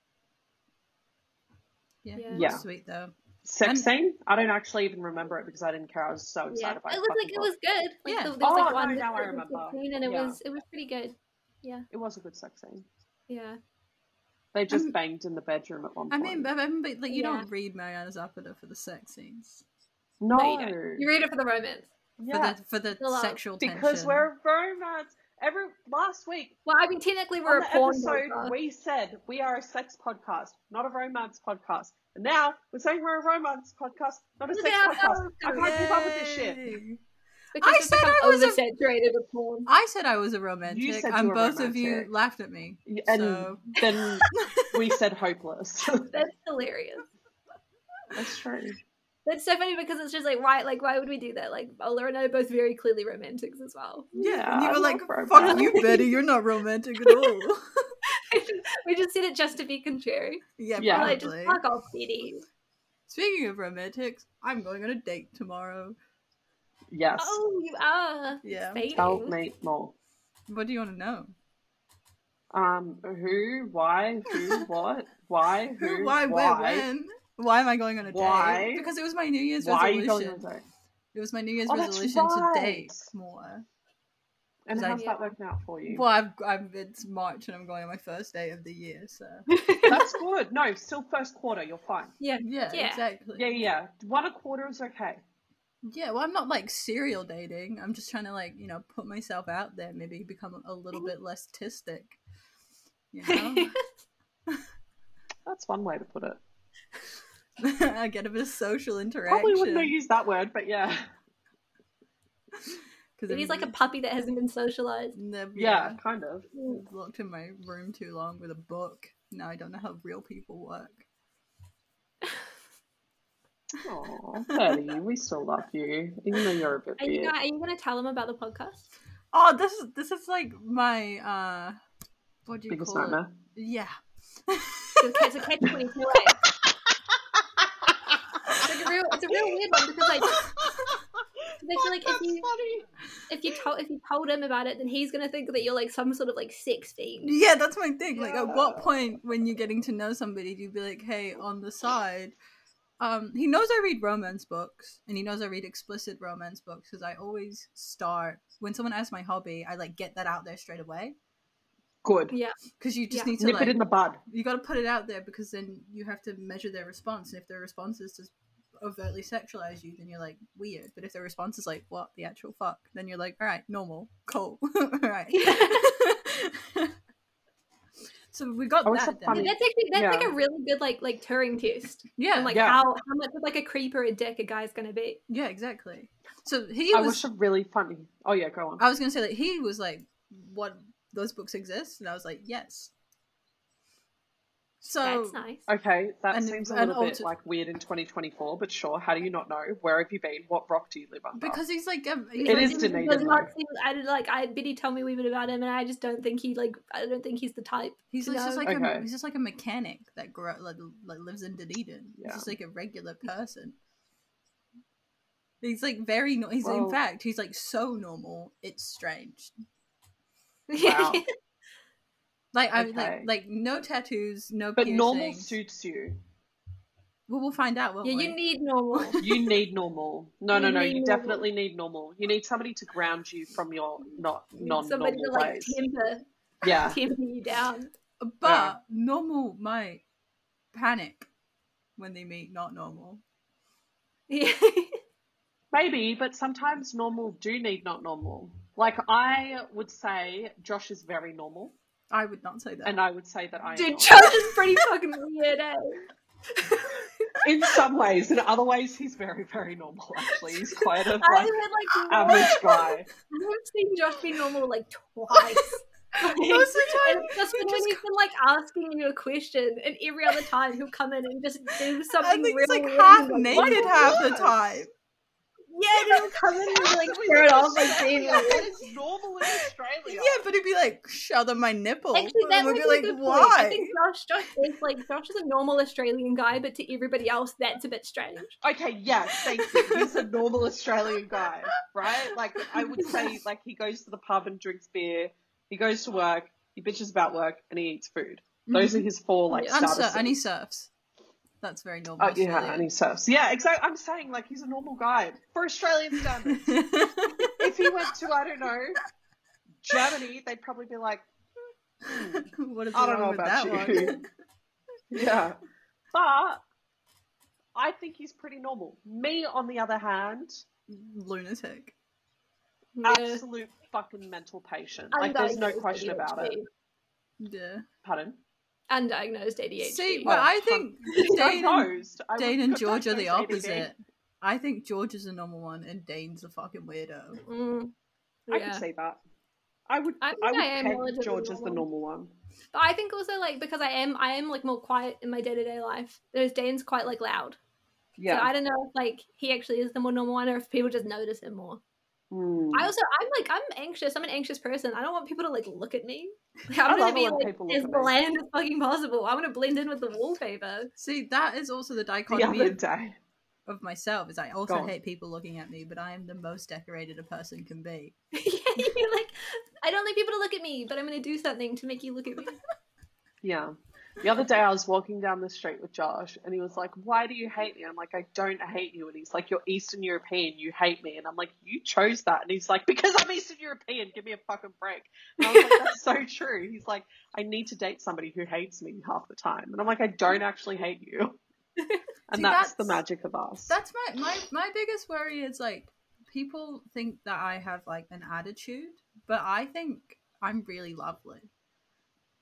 Yeah. Sweet though. Sex scene? I don't actually even remember it because I didn't care. I was so excited by It was like fucking it was good. Like, Yeah. there was like Oh, one no, now I that was remember. 15 and it Yeah. was pretty good. Yeah. It was a good sex scene. Yeah. They just banged in the bedroom at one I point. mean, but like you Yeah. don't read Mariana Zapata for the sex scenes. No. No, you don't. You read it for the romance. Yeah. For the love. sexual tension. Because we're a romance. Last week Well, I mean, technically we're on a the porn episode, podcast. we said we are a sex podcast, not a romance podcast. And now we're saying we're a romance podcast, not a sex Yeah, podcast. I can't keep up with this shit. Yay. Because I it's said become I was a- oversaturated with porn. I said I was a romantic, You said you and were both of you romantic. laughed at me. And So then we said hopeless. That's hilarious. That's true. That's so funny because it's just like, why would we do that? Like, Ola and I are both very clearly romantics as well. yeah, and you I were like, love romance. "Fuck you, Betty. You're not romantic at all." We just said it just to be contrary. Yeah, Yeah. We're like, probably. just fuck off, Betty. Speaking of romantics, I'm going on a date tomorrow. Yes. Oh, you are. Yeah. Exciting. Tell me more. What do you want to know? Who, why, who, what, why, who, Why, where, when? Why am I going on a Why? date? Because it was my New Year's Why are you resolution. going on a date? It was my New Year's Oh, that's resolution to right. date more. And 'Cause how's that working out for you? Well, it's March and I'm going on my first day of the year, so That's good. No, still first quarter. You're fine. yeah, Yeah. exactly. Yeah. 1/4 is okay. Yeah, well, I'm not like serial dating. I'm just trying to like put myself out there, maybe become a little bit less tistic. You know? That's one way to put it. I get a bit of social interaction. Probably wouldn't have used that word, but yeah. He's like a puppy that hasn't been socialized. Yeah, kind of. Locked in my room too long with a book. Now I don't know how real people work. Oh, Betty, we still love you, even though you're a bit weird. Are you going to tell him about the podcast? Oh, this is like my what do you biggest call nightmare? it? Yeah. It's a catch-22. It's a real weird one because like I feel like if you told him about it, then he's gonna think that you're like some sort of like sex fiend. Yeah, that's my thing. Like, at what point when you're getting to know somebody do you be like, hey, on the side? He knows I read romance books, and he knows I read explicit romance books because I always start when someone asks my hobby, I like get that out there straight away. Good. Yeah. Because you just need to nip it in the bud. You got to put it out there because then you have to measure their response, and if their response is to overtly sexualize you, then you're like weird. But if their response is like, what the actual fuck, then you're like, all right, normal, cool. All right. So we got that down. That's like a really good like Turing test. Yeah. And like how much of like a creep or a dick a guy's gonna be. Yeah, exactly. So I wish it really funny. Oh yeah, go on. I was gonna say that he was like, what, those books exist? And I was like, yes. So that's nice. Okay, that seems a little bit like weird in 2024, but sure. How do you not know? Where have you been? What rock do you live under? Because he's like, it is Dunedin. I Biddy told me a wee bit about him, and I just don't think he's the type. He's just like a mechanic that lives in Dunedin. Yeah. He's just like a regular person. He's like very. In fact, he's like so normal. It's strange. Wow. Like no tattoos, no piercings. But normal suits you. Well, we'll find out, won't we? You need normal. You need normal. No. You definitely need normal. You need somebody to ground you from your non-normal somebody to like ways. temper you down. But normal might panic when they meet not normal. Yeah. Maybe, but sometimes normal do need not normal. Like, I would say Josh is very normal. I would not say that. And I would say that I am. Dude, Josh is pretty fucking weird, eh? In some ways. In other ways, he's very, very normal, actually. He's quite a average guy. I've seen Josh be normal like twice. Most of the time, just when he's been like asking you a question, and every other time he'll come in and just do something. I think he's like half naked half the time. Yeah, he'll come in and like throw it off like being that is normal in Australia. Yeah, but he'd be like, show them my nipple. Actually, that would be like, why? I think Josh is a normal Australian guy, but to everybody else, that's a bit strange. Okay, yeah, thank you. He's a normal Australian guy, right? Like, I would say, like, he goes to the pub and drinks beer, he goes to work, he bitches about work, and he eats food. Those are his four, like, statuses. And he surfs. That's very normal. Oh, yeah, and he surfs. Yeah, exactly. I'm saying, like, he's a normal guy for Australian standards. If he went to, I don't know, Germany, they'd probably be like, what is I don't wrong know with about that you. one? Yeah. But I think he's pretty normal. Me, on the other hand, lunatic. Absolute fucking mental patient. Like, there's no question about it. Yeah. Pardon? Undiagnosed ADHD. See, but I think Dane and George are the opposite. ADHD. I think George is a normal one and Dane's a fucking weirdo. I could say that. I would peg George as the normal one. But I think also, like, because I am like more quiet in my day-to-day life, whereas Dane's quite like loud. Yeah. So I don't know if like he actually is the more normal one or if people just notice him more. I'm anxious. I'm an anxious person. I don't want people to like look at me. I'm going to be like as bland as fucking possible. I want to blend in with the wallpaper. See, that is also the dichotomy of myself. Is I also hate people looking at me, but I am the most decorated a person can be. You're like, I don't like people to look at me, but I'm going to do something to make you look at me. Yeah. The other day I was walking down the street with Josh and he was like, why do you hate me? I'm like, I don't hate you. And he's like, you're Eastern European, you hate me. And I'm like, you chose that. And he's like, because I'm Eastern European, give me a fucking break. And I was like, that's so true. He's like, I need to date somebody who hates me half the time. And I'm like, I don't actually hate you. And See, that's the magic of us. That's my biggest worry is like, people think that I have like an attitude, but I think I'm really lovely.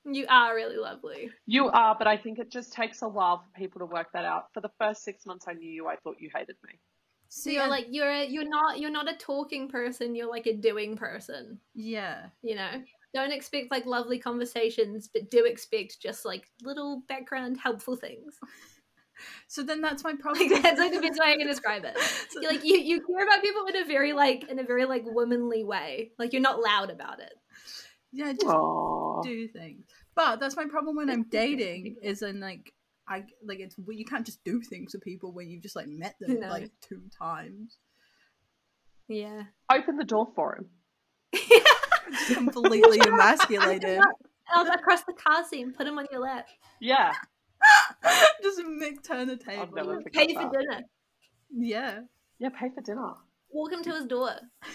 You are really lovely. You are, but I think it just takes a while for people to work that out. For the first 6 months I knew you, I thought you hated me. So you're like you're not a talking person, you're like a doing person. Yeah. You know? Don't expect like lovely conversations, but do expect just like little background helpful things. So then that's my problem. Like that's like the best way I can describe it. So- You're like you care about people in a very womanly way. Like you're not loud about it. Yeah, just Aww. do things. But that's my problem when I'm dating. Is in like it's you can't just do things with people when you've just like met them No. like 2 times. Yeah. Open the door for him. Just completely emasculated. Across the car scene, put him on your lap. Yeah. Just turn the I'll table. never forget Pay for that. dinner. Yeah. Yeah, pay for dinner. Walk him to his door.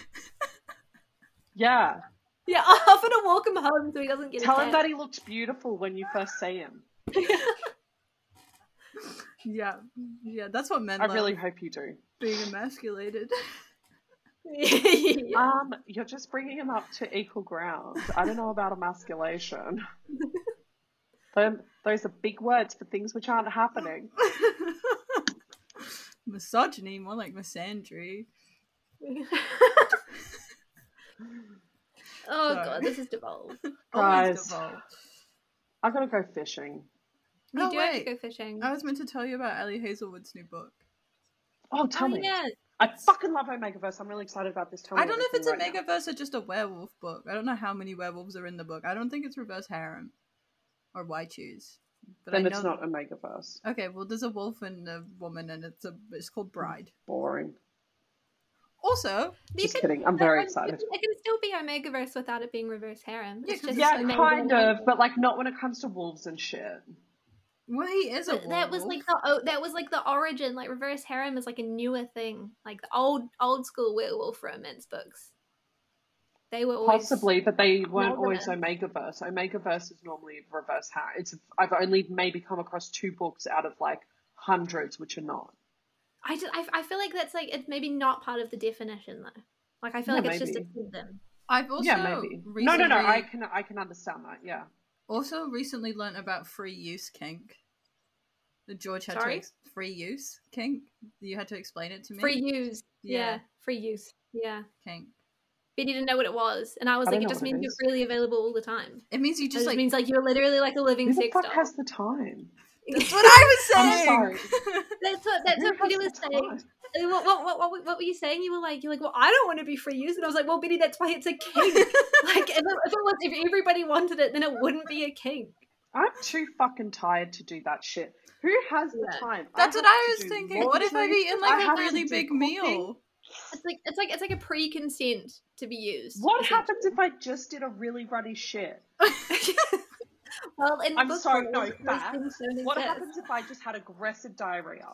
Yeah. Yeah, offer to walk him home so he doesn't get Tell a him cab. that he looks beautiful when you first see him. Yeah. Yeah, that's what men I love, really hope you do. being emasculated. Yeah. You're just bringing him up to equal ground. I don't know about emasculation. Those are big words for things which aren't happening. Misogyny, more like misandry. Oh Sorry. god, this is devolved. Always Guys. devolved. I gotta go fishing. We Oh, do have to wait. go fishing. I was meant to tell you about Ellie Hazelwood's new book. Oh, tell me. Yeah. I fucking love Omegaverse. I'm really excited about this. Tell me I don't know if it's everything a right now. Megaverse or just a werewolf book. I don't know how many werewolves are in the book. I don't think it's reverse harem or why choose. But Then I it's know not Omegaverse. Okay, well, there's a wolf and a woman, and it's called Bride. Boring. Also, Just kidding. I'm very excited. It can still be Omegaverse without it being reverse harem. Yeah, It's just Yeah, Omega kind and of, but like not when it comes to wolves and shit. well, he is a But wolf. that was like the origin. Like reverse harem is like a newer thing. Like the old school werewolf romance books. They were always Possibly, but they weren't always Amalgamous. Omegaverse. Omegaverse is normally reverse harem. I've only maybe come across 2 books out of like hundreds which are not. I feel like that's like it's maybe not part of the definition though. Like I feel Yeah, like it's just a maybe. symptom. I've also Yeah, maybe. recently, No. I can understand that. Yeah. also recently learnt about free use kink. George had Sorry? to free use kink. You had to explain it to me. Free use. Yeah. Yeah. Free use. Yeah. kink. Betty didn't know what it was, and I was I like, don't it know just what it means you're is. freely available all the time. It means you It just just like. means like you're literally like a living Who the sex fuck doll. has the time? That's what I was I'm saying. sorry. That's Who what Betty has was the saying. time? What were you saying? You're like, well, I don't want to be free use, and I was like, well, Betty, that's why it's a kink. Like, if everybody wanted it, then it wouldn't be a kink. I'm too fucking tired to do that shit. Who has the Yeah. time? That's what have I to was do thinking. What if I've laundry. eaten I like a have to really do big cooking. meal? It's like a pre-consent to be used. What essentially. happens if I just did a really runny shit? Well, in I'm book sorry, rules, no, those facts. things don't What exist. happens if I just had aggressive diarrhea?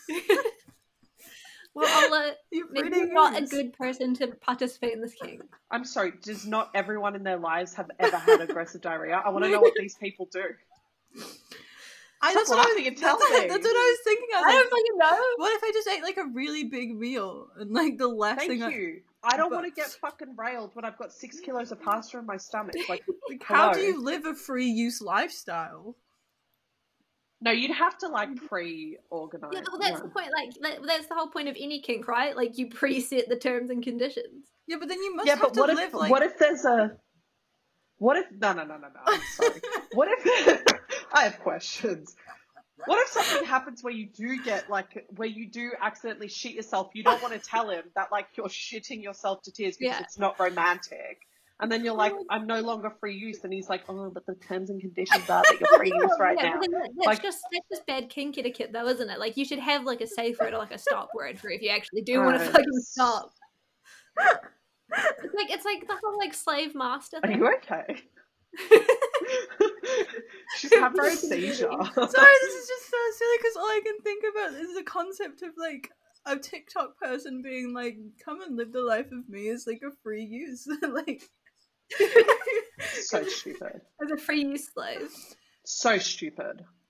Well, I'll You're maybe pretty you're not a use. good person to participate in this kink. I'm sorry, does not everyone in their lives have ever had aggressive diarrhea? I want to know what these people do. That's Stop what I laughing was, and tell that's, me. that's what I was thinking. I was I like, don't fucking know. what if I just ate like a really big meal and like the last Thank thing you. I don't but- want to get fucking railed when I've got 6 kilos of pasta in my stomach. Like, like, how do hello. you live a free use lifestyle? No, you'd have to like pre-organize. Yeah, well, that's the point. Like, that's the whole point of any kink, right? Like, you preset the terms and conditions. Yeah, but then you must Yeah, have but to what live if like. what if there's a what if no I'm sorry. What if I have questions. What if something happens where you do get like where you do accidentally shit yourself? You don't want to tell him that like you're shitting yourself to tears because Yeah. it's not romantic. And then you're like, I'm no longer free use, and he's like, oh, but the terms and conditions are that you're free use right Yeah, now. but then that's Like- just bad kink etiquette, though, isn't it? Like, you should have like a safe word or like a stop word for if you actually do want to Right. fucking stop. It's like the whole like slave master Are thing. you okay? She's having a Broken seizure. knee. Sorry, this is just so silly because all I can think about is the concept of like a TikTok person being like, "Come and live the life of me" is like a free use, like. So stupid. As a free use slave. So stupid.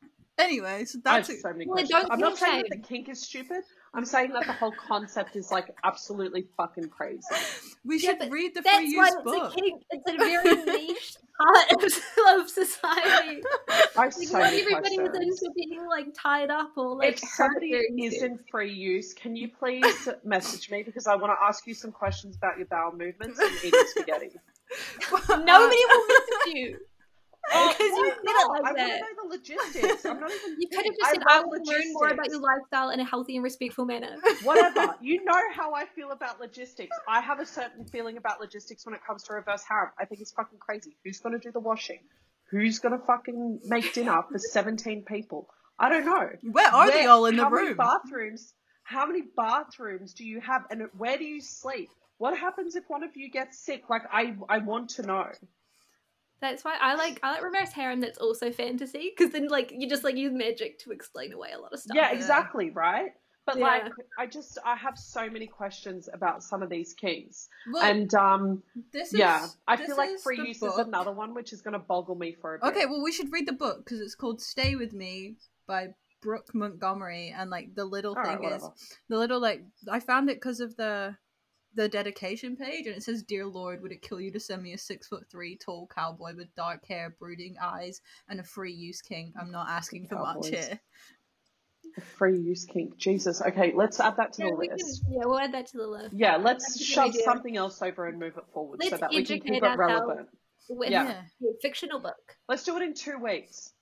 Anyway, so I have that's so many Well, questions. don't I'm not feel saying that the shame. kink is stupid. I'm saying that the whole concept is like absolutely fucking crazy. we Yeah, should but read the that's free why use it's book. a kink. It's a very niche part of society. I have Like, so not many everybody is questions. into being like tied up or like If hurt somebody during is sex. in free use, can you please message me because I want to ask you some questions about your bowel movements and eating spaghetti. Nobody will message you. Because you why said it not? like I want that. to know the logistics. I'm not even. You could have kidding. just said, I I love want to learn more about your logistics. lifestyle in a healthy and respectful manner. Whatever. You know how I feel about logistics. I have a certain feeling about logistics when it comes to reverse harem. I think it's fucking crazy. Who's going to do the washing? Who's going to fucking make dinner for 17 people? I don't know. Where are they all in the How many room? bathrooms? How many bathrooms do you have? And where do you sleep? What happens if one of you gets sick? Like, I want to know. That's why I like reverse harem that's also fantasy, because then like you just like use magic to explain away a lot of stuff. Yeah, exactly, right? But Yeah. like, I have so many questions about some of these kinks. Well, And this yeah, is, I this feel like is free the use book. is another one which is going to boggle me for a bit. Okay, well, we should read the book because it's called "Stay with Me" by Brooke Montgomery, and like the little All right, thing is whatever. the little like I found it because of the dedication page, and it says, "Dear Lord, would it kill you to send me a 6'3" tall cowboy with dark hair, brooding eyes, and a free use king? I'm not asking for much Cowboys. here." A free use kink. Jesus. Okay, let's add that to the list. We'll add that to the list. Yeah, That's let's a good shove idea. something else over and move it forward so Let's that we can educate keep it ourselves relevant. with Yeah. a fictional book. Let's do it in 2 weeks.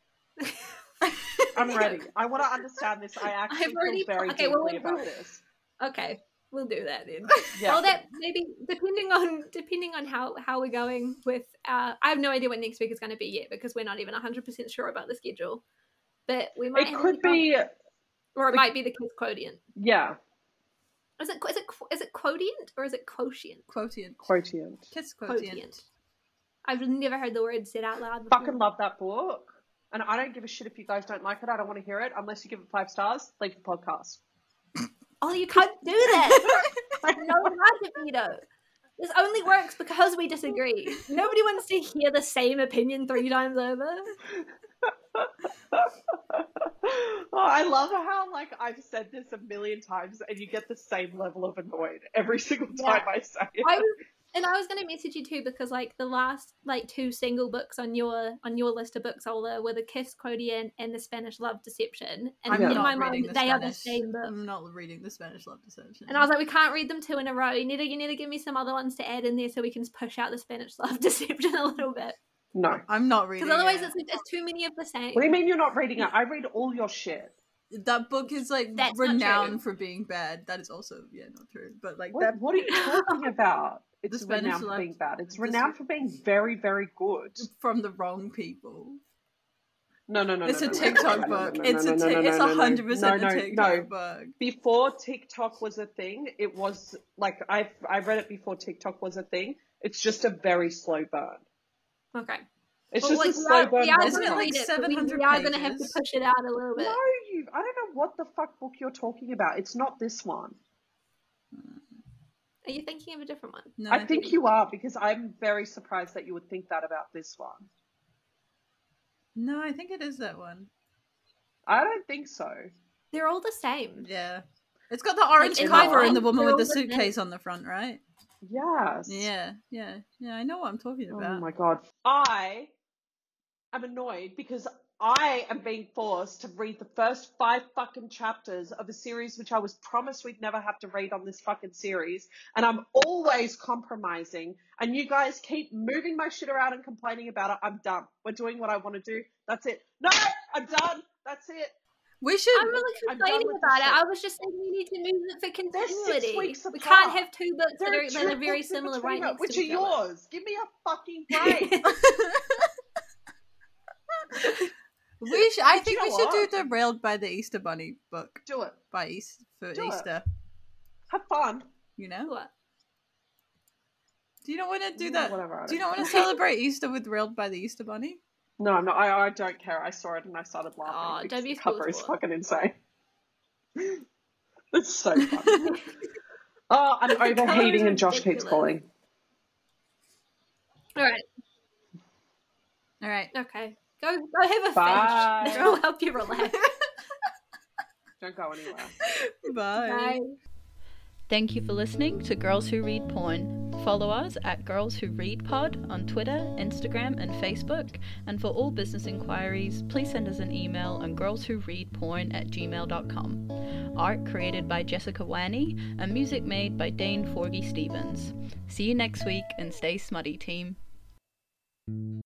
I'm ready. I want to understand this. I actually already- feel very okay, well, deeply about this. Okay, we'll do that then. Yeah. Well, that maybe depending on how we're going with. I have no idea what next week is going to be yet because we're not even 100% sure about the schedule. But we might. It could be. or it might be the kiss quotient. Yeah. Is it quotient or is it quotient? Quotient. Quotient. Kiss quotient. I've never heard the word said out loud before. Fucking love that book. And I don't give a shit if you guys don't like it. I don't want to hear it unless you give it 5 stars. Leave the podcast. Oh, you can't do that. No magic veto. This only works because we disagree. Nobody wants to hear the same opinion 3 times over. Oh, I love how like I've said this a million times and you get the same level of annoyed every single time I say it. I was gonna message you too because like the last like 2 single books on your list of books, Ola, were the Kiss Quotient and the Spanish Love Deception. And I'm in not my reading mind, the they Spanish. are the same book. I'm not reading the Spanish Love Deception. And I was like, we can't read them 2 in a row. You need to give me some other ones to add in there so we can push out the Spanish Love Deception a little bit. No. I'm not reading Because otherwise, it. it's too many of the same. What do you mean you're not reading it? I read all your shit. That book is like That's not renowned true. for being bad. That is also not true. But like What are you talking about? It's Spanish renowned for Love- being bad. It's the renowned for being very, very good. from the wrong people. No. It's a no, TikTok no, no, book. no, It's no, a no, no, it's no, no, 100% no, a TikTok no. book. Before TikTok was a thing, it was like I read it before TikTok was a thing. It's just a very slow burn. Okay. It's Well, just a like, slow burn. we are Isn't it gonna like read it, but 700 we are going to have to pages? push it out a little bit. No, I don't know what the fuck book you're talking about. It's not this one. Are you thinking of a different one? No, I think you are because I'm very surprised that you would think that about this one. No, I think it is that one. I don't think so. They're all the same. Yeah. It's got the orange in my cover and mind, the woman they're with the all the same. suitcase on the front, right? Yes. Yeah, I know what I'm talking Oh about. my god. I am annoyed because I am being forced to read the first 5 fucking chapters of a series which I was promised we'd never have to read on this fucking series, and I'm always compromising, and you guys keep moving my shit around and complaining about it. I'm done. We're doing what I want to do. That's it. No! I'm done. That's it. We should. I'm really I'm complaining done with about this it. shit. I was just saying we need to move it for They're 6 continuity. weeks We apart. can't have 2 books that There are, are that 2 are very books in similar between right it, next which to are each other. yours. Give me a fucking break. I But think you we know should do what? the Railed by the Easter Bunny book Do it. for Do it. Easter. Have fun. You know? What? Do you not want to do Mm, that? whatever, I Do you don't not want to celebrate Easter with Railed by the Easter Bunny? No, I'm not. I don't care. I saw it and I started laughing Aw, because don't be the cover spoiled is for it. fucking insane. It's so fun. Oh, I'm cover is overheating and Josh keeps ridiculous. calling. All right. All right. Okay. Go have a Bye. fish. It'll help you relax. Don't go anywhere. Bye. Bye. Thank you for listening to Girls Who Read Porn. Follow us at Girls Who Read Pod on Twitter, Instagram, and Facebook. And for all business inquiries, please send us an email on girlswhoreadporn@gmail.com. Art created by Jessica Wanney, and music made by Dane Forgy Stevens. See you next week, and stay smutty, team.